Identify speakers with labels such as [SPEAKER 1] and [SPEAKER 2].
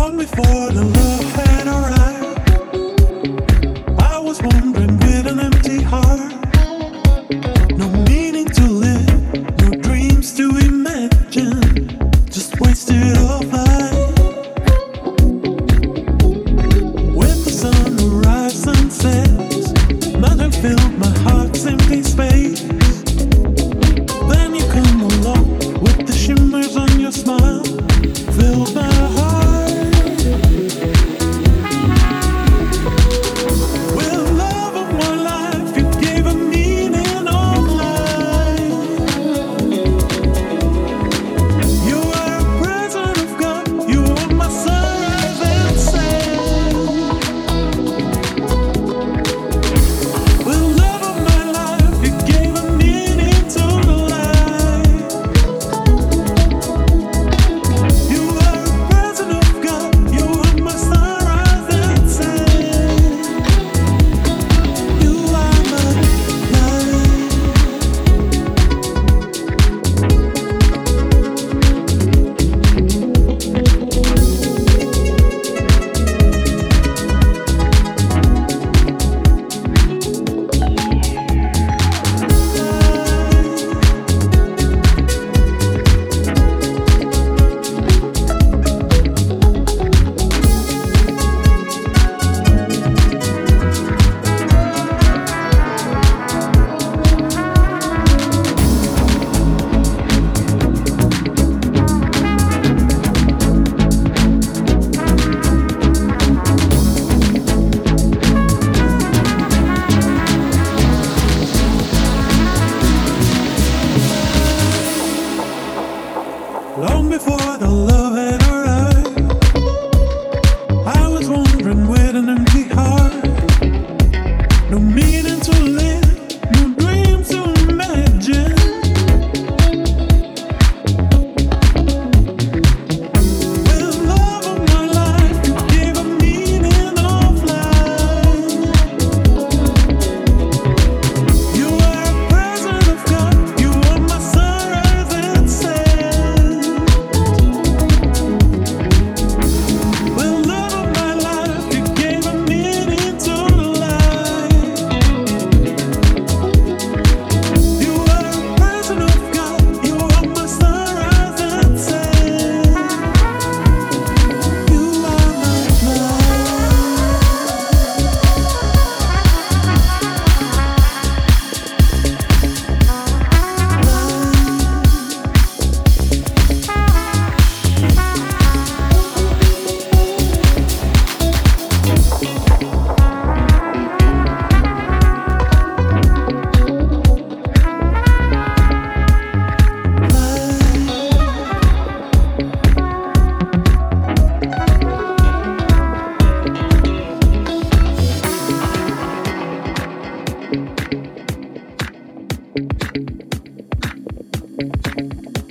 [SPEAKER 1] Long before the love had arrived, I was wandering with an empty heart. No meaning to live, no dreams to imagine, just wasted all life. When the sun arrives and sets, nothing filled my heart's empty space. Then you come along with the shimmers on your smile, filled my heart. Long before the love had arrived, I was wandering with an empty heart. No meaning to live, no dreams to imagine. With the love of my life, you gave a meaning of life. You are a present of God, you are my sunrise and set. Thank you.